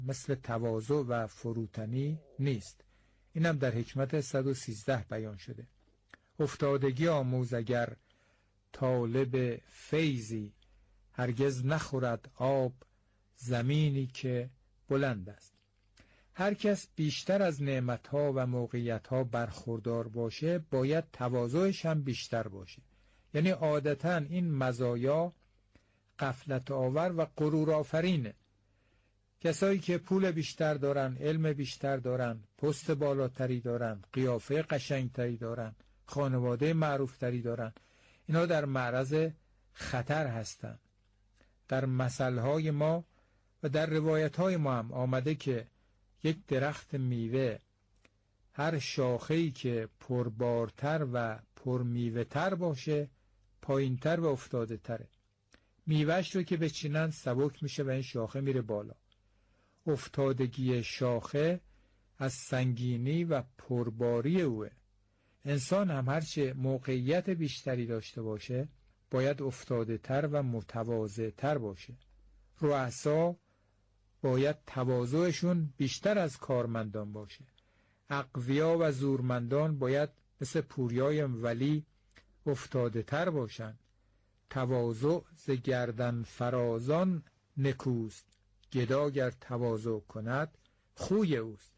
مثل تواضع و فروتنی نیست. اینم در حکمت 113 بیان شده. افتادگی آموز اگر طالب فیضی، هرگز نخورد آب زمینی که بلند است. هر کس بیشتر از نعمتها و موقعیتها برخوردار باشه باید تواضعش هم بیشتر باشه. یعنی عادتاً این مزایا غفلت آور و غرور آفرینه. کسایی که پول بیشتر دارن، علم بیشتر دارن، پست بالاتری دارن، قیافه قشنگتری دارن، خانواده معروفتری دارن، اینا در معرض خطر هستن. در مثلهای ما و در روایتهای ما هم آمده که یک درخت میوه هر شاخه‌ای که پربارتر و پرمیوه تر باشه پایینتر و افتاده تره. میوهش رو که بچینن سبک میشه و این شاخه میره بالا. افتادگی شاخه از سنگینی و پرباری اوه. انسان هم هرچه موقعیت بیشتری داشته باشه باید افتاده تر و متواضع تر باشه. رؤسا باید تواضعشون بیشتر از کارمندان باشه. اقویا و زورمندان باید مثل پوریای ولی افتاده تر باشن. تواضع ز گردن فرازان نکوست، گدا گر تواضع کند خوی اوست.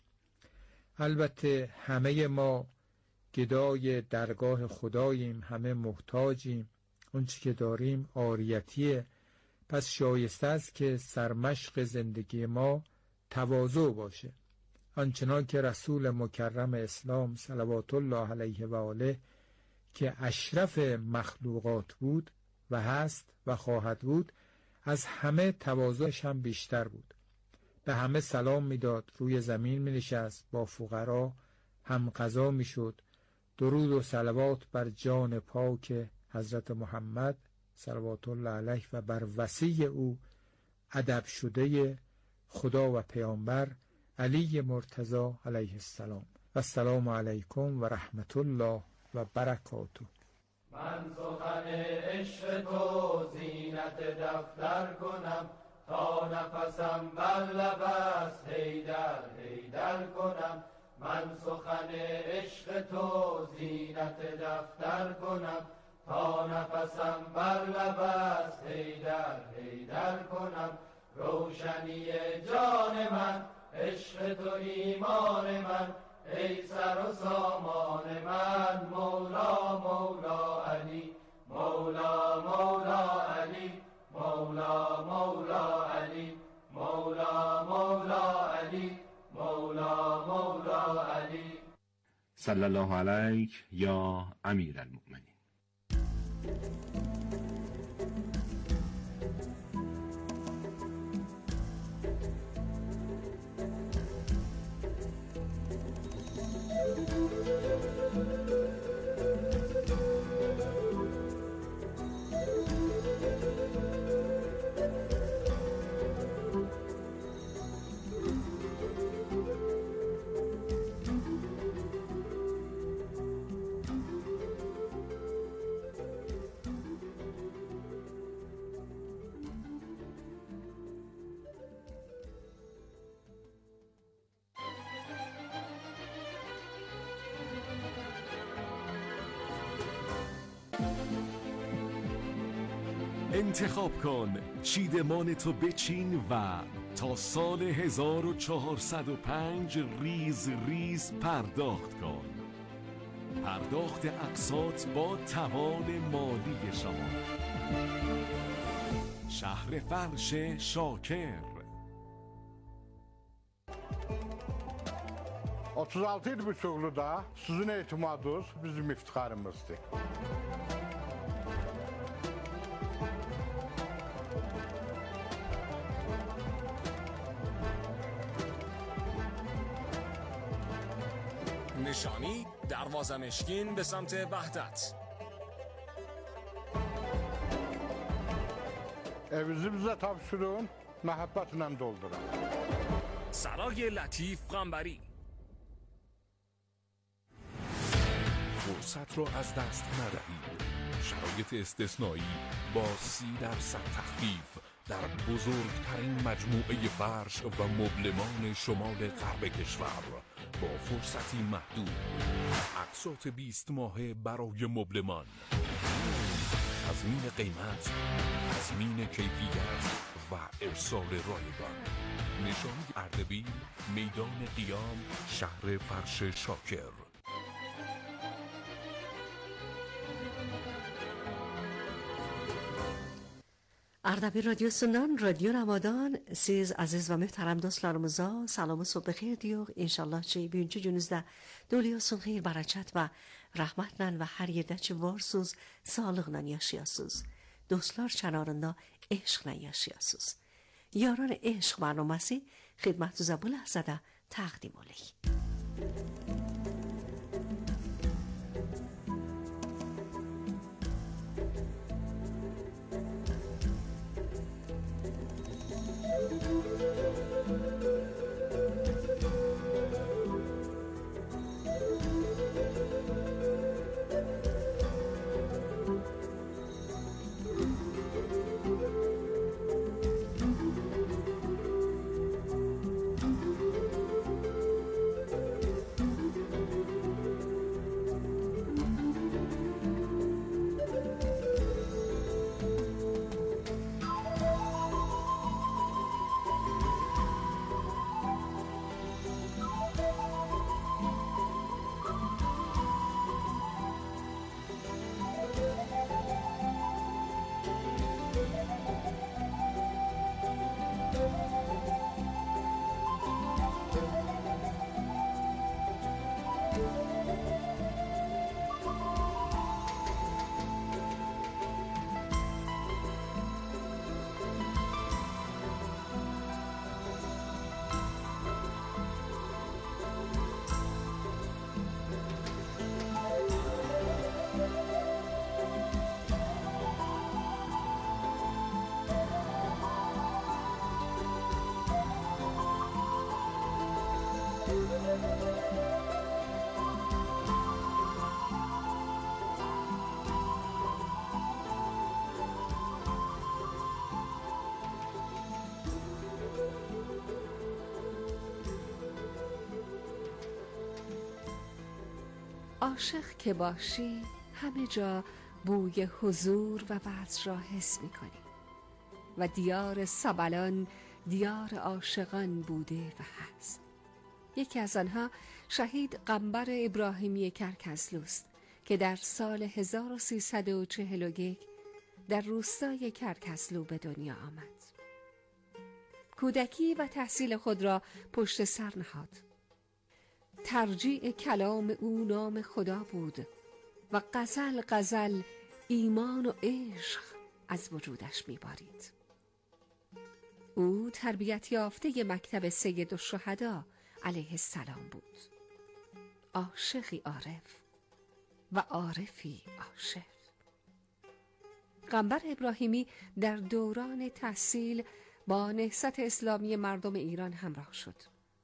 البته همه ما گدای درگاه خداییم، همه محتاجیم، اون چی که داریم عاریتیه. پس شایسته است که سرمشق زندگی ما تواضع باشه. آنچنان که رسول مکرم اسلام صلوات الله علیه و آله که اشرف مخلوقات بود و هست و خواهد بود، از همه تواضعش هم بیشتر بود. به همه سلام میداد، روی زمین می نشست، با فقرا هم غذا می شد. درود و صلوات بر جان پاک حضرت محمد صلوات الله علیه و بر وصی او ادب شده خدا و پیامبر علی مرتضی علیه السلام. و السلام علیکم و رحمت الله و برکاته. من سخن عشق تو زینت دفتر کنم، تا نفسم بر لب است حیدر حیدر کنم. من سخن عشق تو زینت دفتر کنم، تا نفسم بر لب است حیدر حیدر کنم. روشنی جان من عشق تو ایمان من، ای سر و سامان من مولا مولا علی مولا مولا علی مولا مولا علی مولا مولا علی مولا مولا علی. صلی الله علیک یا امیر المؤمنین. انتخاب کن، چیدمان تو بچین و تا سال 1405 ریز ریز پرداخت کن. پرداخت اقساط با توان مالی شما. شهر فرش شاکر. 36 il buçuqluda sizin etimadınız bizim iftiharımızdır. نشانی دروازه مشکین به سمت وحدت. Evinizi bize tavsiyon, محبتlə doldurun. سرای لطیف قنبری. فرصت را از دست ندهید. شرایط استثنایی با 30% تخفیف در بزرگترین مجموعه فرش و مبلمان شمال غرب کشور با فرصتی محدود، اقساط 20 ماهه برای مبلمان، تضمین قیمت، تضمین کیفیت و ارسال رایگان. نشانی اردبیل، میدان قیام، شهر فرش شاکر. اردبیل رادیو سندان، رادیو رمادان. سیز عزیز و محترم دوستlarımıza سلام و صبح بخیر diyor. İnşallah ki birinci gününüzdə doluyorsun xeyir, bərəkət və rəhmətlə və hər yerdə ki varsınız, sağlıqla yaşayasınız. Dostlar kənarında eşqlə yaşayasınız. Yaran eşq برنامه‌سی خدمتتون bu ləhzədə təqdim olək. عاشق که باشی همه جا بوی حضور و وصل را حس می کنی و دیار سبلان دیار عاشقان بوده و هست. یکی از آنها شهید قنبر ابراهیمی کرکسلوست که در سال 1341 در روستای کرکسلو به دنیا آمد. کودکی و تحصیل خود را پشت سر نهاد. ترجیع کلام او نام خدا بود و غزل ایمان و عشق از وجودش می‌بارید. او تربیت یافته مکتب سید الشهدا علیه السلام بود. عاشقی عارف و عارفی عاشق. قنبر ابراهیمی در دوران تحصیل با نهضت اسلامی مردم ایران همراه شد.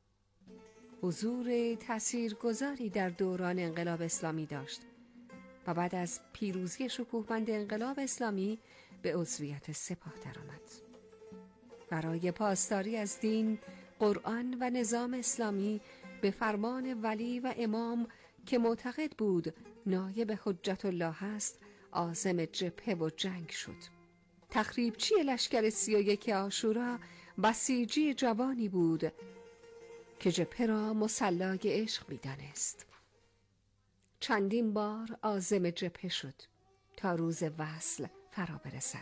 حضور تاثیرگذاری در دوران انقلاب اسلامی داشت و بعد از پیروزی شکوهمند انقلاب اسلامی به عضویت سپاه درآمد. برای پاسداری از دین، قرآن و نظام اسلامی به فرمان ولی و امام که معتقد بود نایب حجت الله است، عازم جبهه و جنگ شد. تخریبچی لشکر 31 عاشورا بسیجی جوانی بود که جبهه را مسلای عشق می‌دانست. چندین بار عازم جبهه شد تا روز وصل فرا برسد.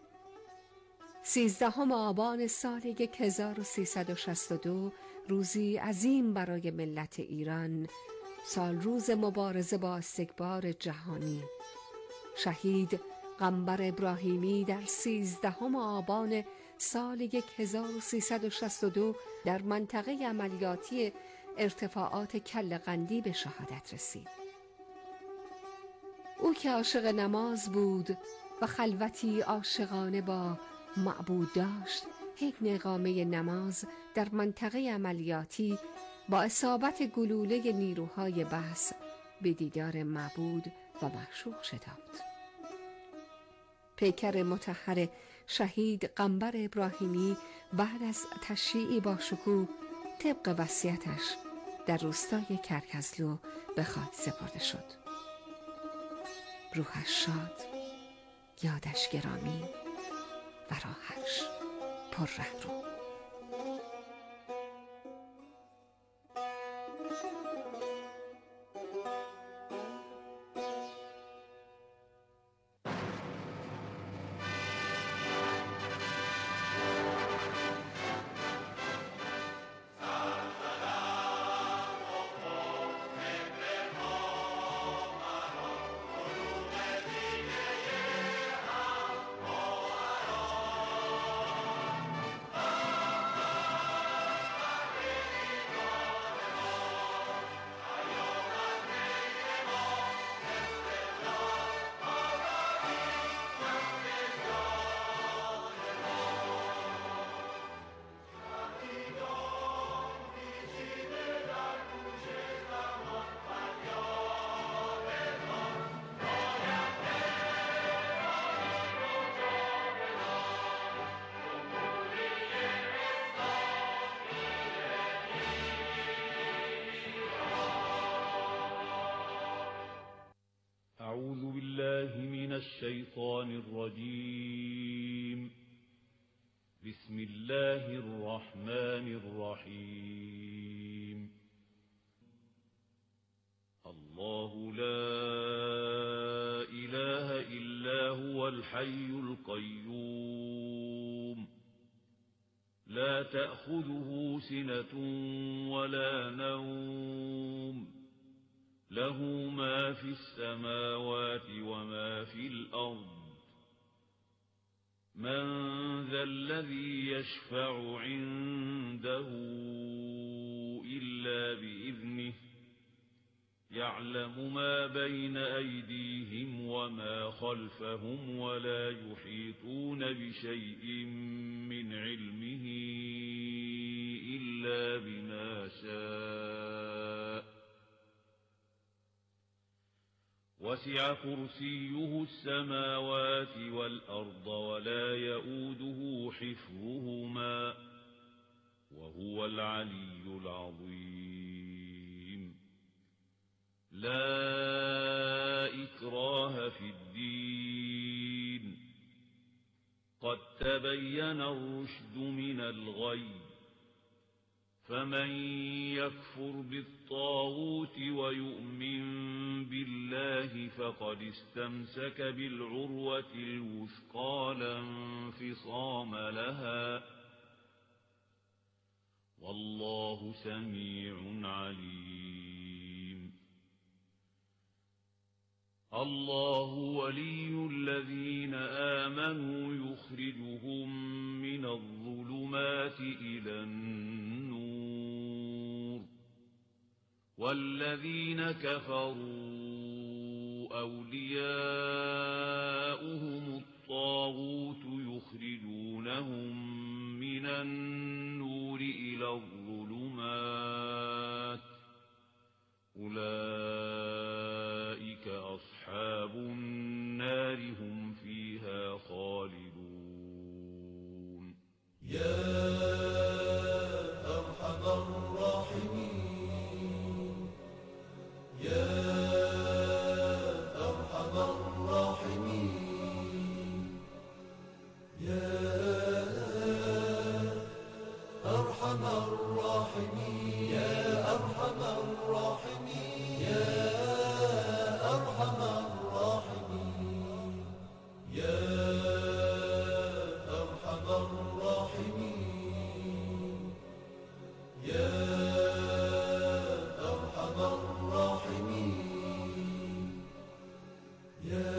13 آبان سال 1362 روزی عظیم برای ملت ایران، سال روز مبارزه با استکبار جهانی، شهید قنبر ابراهیمی در 13 آبان سال 1362 در منطقه عملیاتی ارتفاعات کله‌قندی به شهادت رسید. او که عاشق نماز بود و خلوتی عاشقانه با معبود داشت، حین اقامه نماز در منطقه عملیاتی با اصابت گلوله نیروهای بحث به دیدار معبود و معشوق شتافت. پیکر مطهر شهید قنبر ابراهیمی بعد از تشییع با شکوه طبق وصیتش در روستای کرکزلو به خاک سپرده شد. روحش شاد، یادش گرامی و راهش پر رهرو. أعوذ بالله من الشيطان الرجيم. بسم الله الرحمن الرحيم. الله لا إله إلا هو الحي القيوم لا تأخذه سنة ولا نوم له ما في السماوات وما في الأرض من ذا الذي يشفع عنده إلا بإذنه يعلم ما بين أيديهم وما خلفهم ولا يحيطون بشيء من علمه إلا بما شاء وسع كرسيه السماوات والأرض ولا يؤوده حفظهما وهو العلي العظيم. لا إكراه في الدين قد تبين الرشد من الغي فمن يكفر بالطاغوت ويؤمن بالله فقد استمسك بالعروة الوثقى لا انفصام لها والله سميع عليم. الله ولي الذين آمنوا يخرجهم من الظلمات إلى النور والذين كفروا أولياؤهم الطاغوت يخرجونهم من النور إلى الظلمات أولئك أصحاب النار هم فيها خالدون. يا أرحم الراحمين يا أرحم الراحمين يا أرحم الراحمين يا أرحم الراحمين يا أرحم الراحمين يا أرحم الراحمين يا أرحم الراحمين يا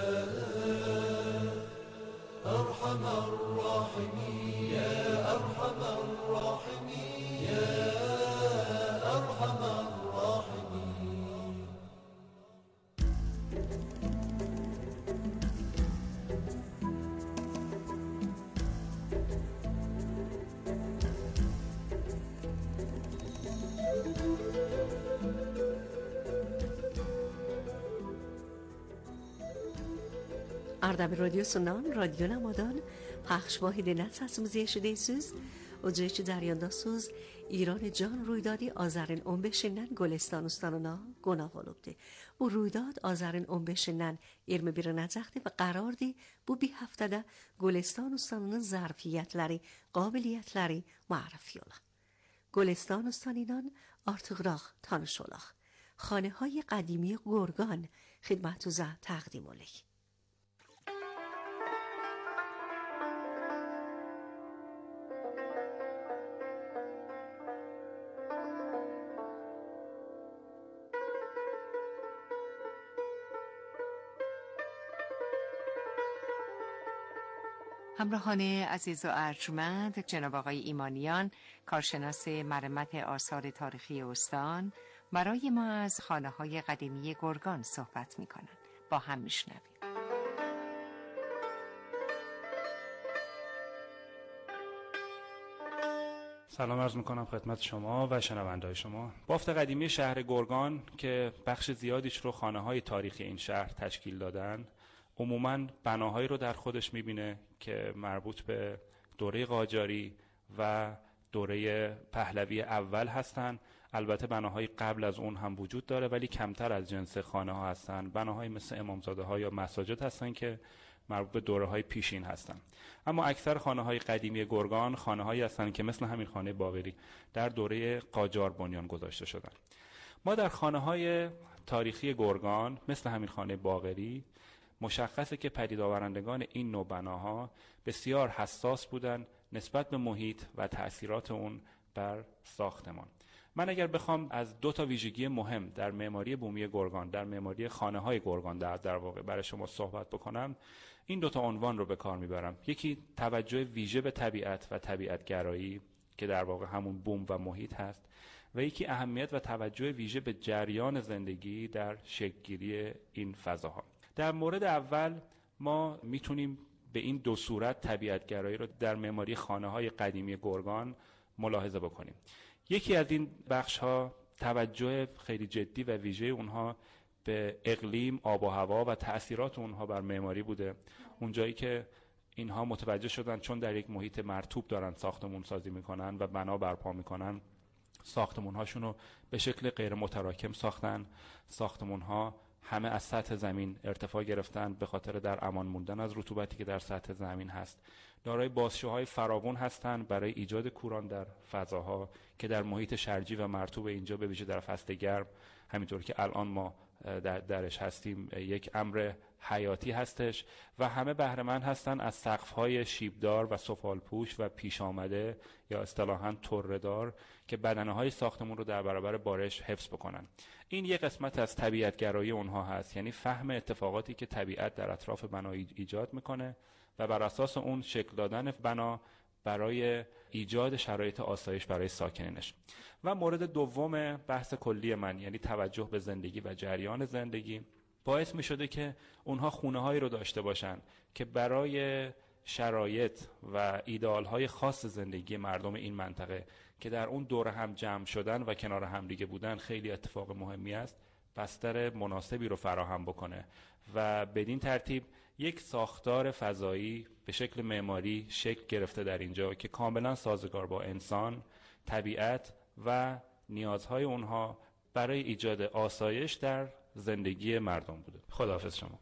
أرحم الراحمين يا أرحم الراحمين يا أرحم الراحمين. اردبیل رادیو سنان، رادیو نمادان پخش واحد نس موزه şude söz Ocakçı Deryanda söz İran can رویدادی آذرین 15'inden Golestan ustanına گناه olubdu. Bu رویداد آذرین 15'inden 21 Nəcəxdi və qərardı bu bir həftədə Golestan ustanının zərfiyyətləri, qabiliyyətləri معرفی ola. گلستان استانیان artıqraq tanış olaq. خانه‌های قدیمی گرگان خدمتوزه تقدیم olayım. همراهان عزیز و ارجمند، جناب آقای ایمانیان، کارشناس مرمت آثار تاریخی استان، برای ما از خانه‌های قدیمی گرگان صحبت می‌کنند. با هم میشنویم. سلام عرض میکنم خدمت شما و شنونده‌های شما. بافت قدیمی شهر گرگان که بخش زیادیش رو خانه‌های تاریخی این شهر تشکیل دادن، عموماً بناهایی رو در خودش می‌بینه که مربوط به دوره قاجاری و دوره پهلوی اول هستن. البته بناهای قبل از اون هم وجود داره ولی کمتر از جنس خانه‌ها هستن. بناهای مثل امامزاده‌ها یا مساجد هستن که مربوط به دوره‌های پیشین هستن. اما اکثر خانه‌های قدیمی گرگان خانه‌هایی هستن که مثل همین خانه باقری در دوره قاجار بنیان گذاشته شدن. ما در خانه‌های تاریخی گرگان مثل همین خانه باقری مشخصه که پدیدآورندگان این نوع بناها بسیار حساس بودن نسبت به محیط و تأثیرات اون بر ساختمان. من اگر بخوام از دو تا ویژگی مهم در معماری بومی گرگان، در معماری خانه‌های گرگان در واقع برای شما صحبت بکنم، این دو تا عنوان رو به کار میبرم. یکی توجه ویژه به طبیعت و طبیعت‌گرایی که در واقع همون بوم و محیط هست و یکی اهمیت و توجه ویژه به جریان زندگی در شکل‌گیری این فضاها. در مورد اول ما میتونیم به این دو صورت طبیعت‌گرایی رو در معماری خانه‌های قدیمی گرگان ملاحظه بکنیم. یکی از این بخش‌ها توجه خیلی جدی و ویژه اونها به اقلیم، آب و هوا و تأثیرات اونها بر معماری بوده. اونجایی که اینها متوجه شدن چون در یک محیط مرطوب دارن ساختمون سازی میکنن و بنا برپا میکنن، ساختمون‌هاشون رو به شکل غیر متراکم ساختن. ساختمون‌ها همه از سطح زمین ارتفاع گرفتن به خاطر در امان موندن از رطوبتی که در سطح زمین هست. دارای بازشوهای فراوان هستند برای ایجاد کوران در فضاها که در محیط شرجی و مرطوب اینجا به ویژه در فصل گرم، همینطور که الان ما درش هستیم، یک امر حیاتی هستش و همه بهره‌مند هستن از سقف‌های شیبدار و سفالپوش و پیش آمده یا اصطلاحاً تره‌دار که بدنه‌های ساختمون رو در برابر بارش حفظ بکنن. این یک قسمت از طبیعت‌گرایی اونها هست، یعنی فهم اتفاقاتی که طبیعت در اطراف بنا ایجاد میکنه و بر اساس اون شکل دادن بنا برای ایجاد شرایط آسایش برای ساکنینش. و مورد دوم بحث کلی من، یعنی توجه به زندگی و جریان زندگی، باعث می شده که اونها خونه هایی رو داشته باشن که برای شرایط و ایدئال های خاص زندگی مردم این منطقه که در اون دور هم جمع شدن و کنار هم دیگه بودن خیلی اتفاق مهمی است، بستر مناسبی رو فراهم بکنه و بدین ترتیب یک ساختار فضایی به شکل معماری شکل گرفته در اینجا که کاملا سازگار با انسان، طبیعت و نیازهای اونها برای ایجاد آسایش در زندگی مردم بوده. خداحافظ شما.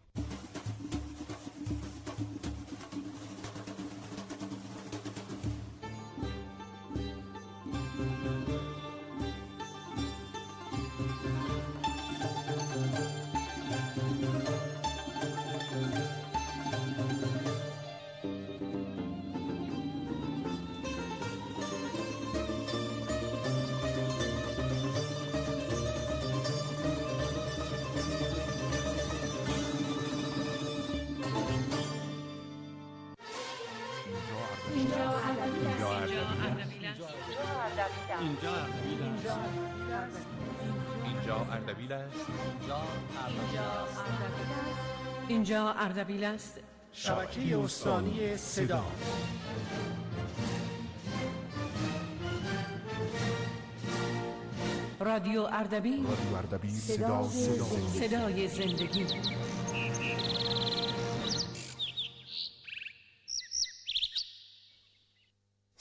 اینجا اردبیل است. شبکه استانی صدا. رادیو اردبیل. صدای زندگی.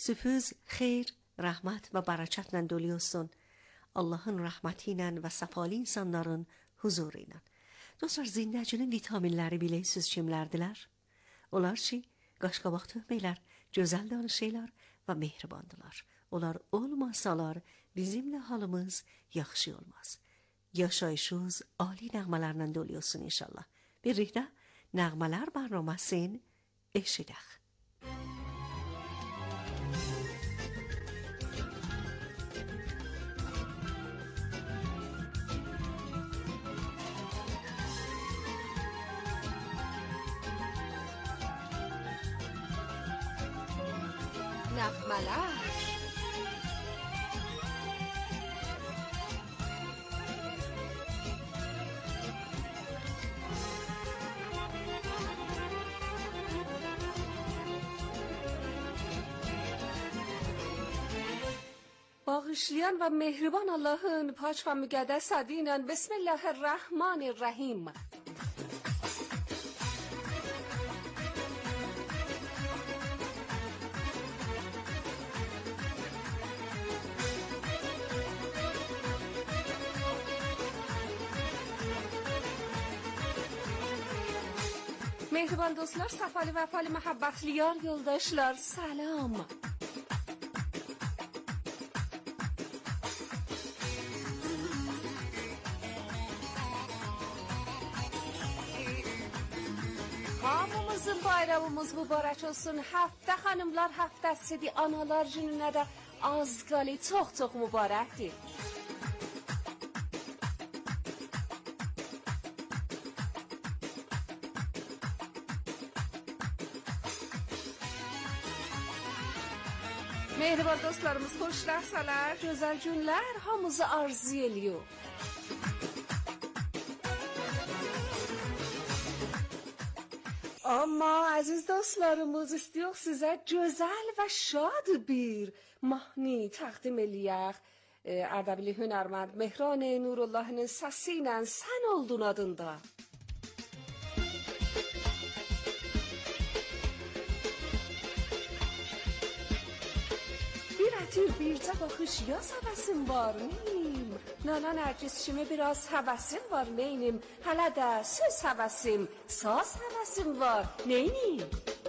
Süpüz xeyir, rəhmət və bərəkətlə dolu olsun. Allahın rəhməti ilə və səfalı insanların huzuru ilə. Dostlar, zindəcinin vitaminləri bilirsiniz kimlərdilər? Onlar ki, qaşqabaq tökməklər, gözəl danışırlar və mehribandılar. Onlar olmasalar bizimlə halımız yaxşı olmaz. Yaşayışınız ali nəğmələrlə dolu olsun inşallah. Birlikdə Nəğmələr bərnaməsini eşidək. Nəğmələr. Bağışlayan və mehriban Allahın pak və müqəddəs adı ilə Bismillahirrahmanirrahim. Mehriban dostlar, səfalı və vəfalı məhəbbətliyar yoldaşlar, salam. Hamımızın bayramımız mübarək olsun. Həftə xanımlar həftəsidir, analar gününə də az qali çox mübarəkdir. Mehriban dostlarımız, xoş ləhzələr, gözəl günlər hamımızı arzu ediyor. Amma əziz dostlarımız, istiyoruz sizə gözəl və şad bir mahnı təqdim eləyək. Ərdəbili hünərmənd Mehran Nurullahın səsi ilə Sən oldun adında. Bir ətir bircə baxış yaz həvəsim var neyim? Nana Nərgis kimi biraz həvəsim var neynim? Hələ də söz həvəsim, saz həvəsim var neynim?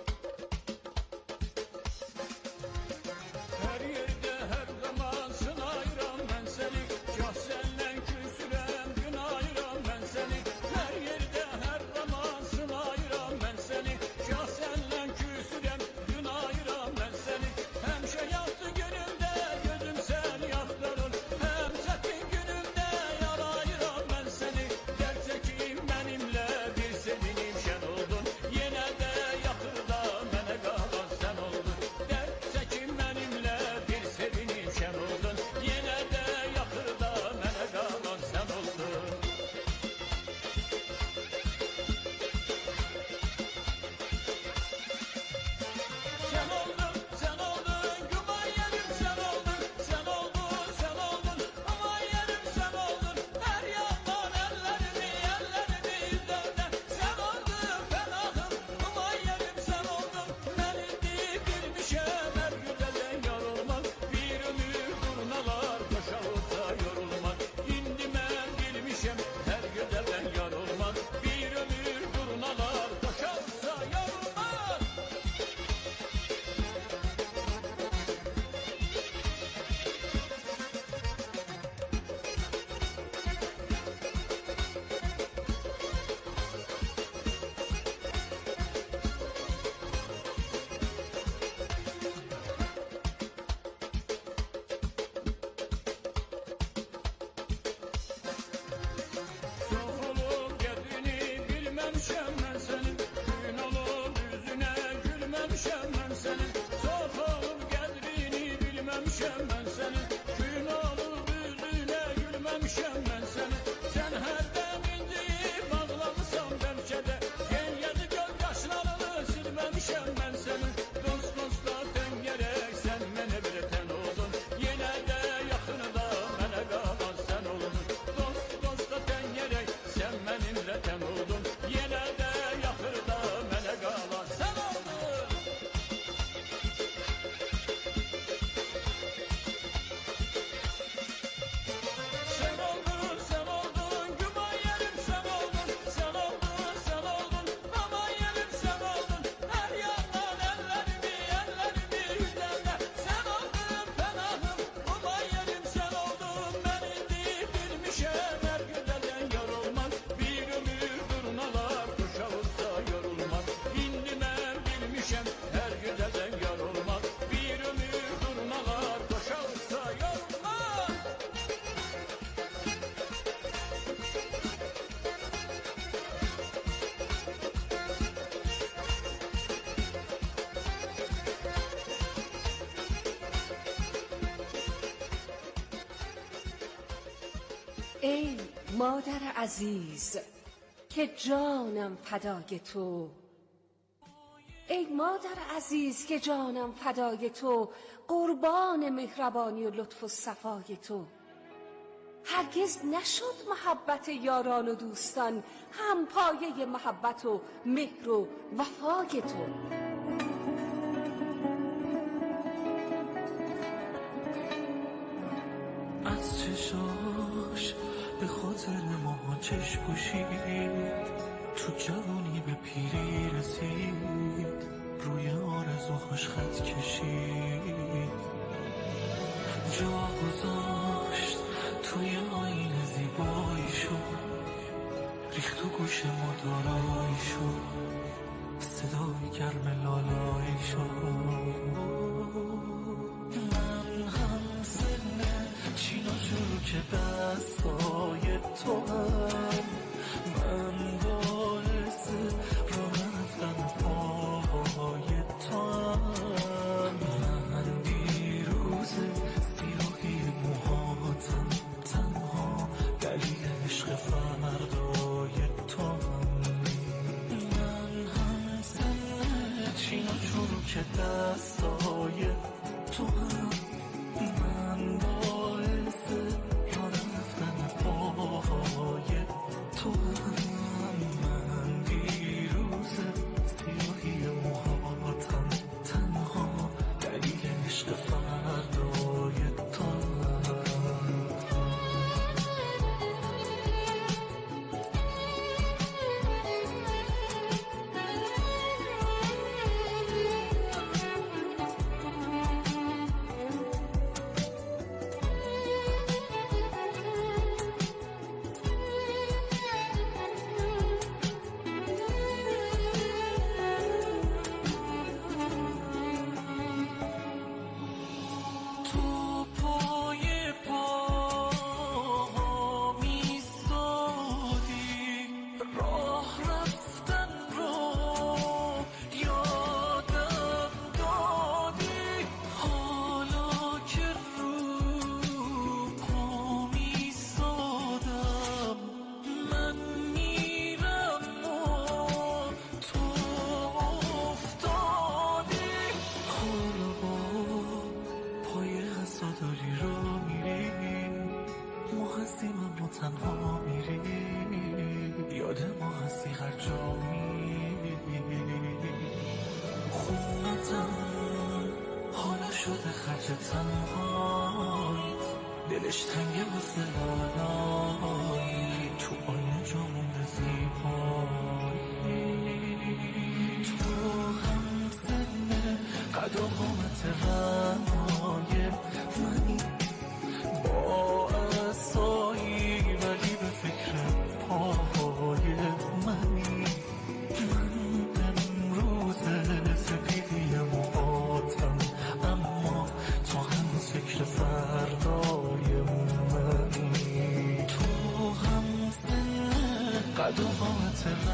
Hər yerdə hər zaman sınayıram mən səni, gah səndən küsürəm, gün ayıram mən səni. Hər yerdə hər zaman sınayıram mən səni, gah səndən küsürəm, gün ayıram mən səni. Həmişə yaxdı günümdə gözüm səni yaxdırır, həm çətin günümdə yarayıram mən səni. Dərd çəkim mənimlə bir sevinim şən oldun, yenə də yaxır ای مادر عزیز که جانم فدای تو، ای مادر عزیز که جانم فدای تو، قربان مهربانی و لطف و صفای تو. هرگز نشد محبت یاران و دوستان هم پایه محبت و مهر و وفای تو. از چشاش به خاطر ما چشم پوشید، تو جوانی به پیری رسید، روی آرزوهاش خط کشید، جا گذاشت توی آینه زیبایی شد، ریخت تو گوش ما دارایی شد، صدای گرم لالایی شد. من هم سن چین و چروک دستای تو هم، من باعث را رفتن پاهای تو هم، من دیروز سیاهی موهاتم، تنها دلیل عشق فردای تو هم. من هم سن چین و چروک دستای تو هم، من باعث را رفتن پاهای تو هم، من دیروز سیاهی موهاتم، تنها دلیل عشق فردای تو هم. تنها میری، یاد ما هستی هر جا میری، خونتم حالا شده خرج تنهایی، دلش تنگه واسه لالایی، تو آینه جا مونده زیبایی، تو هم سن قد و قامت رنای منی، با اصایی ولی به فکر پاهای منی، من امروز سپیدی موهاتم، اما تو هنوز فکر فردای منی، تو هم سن قد و قامت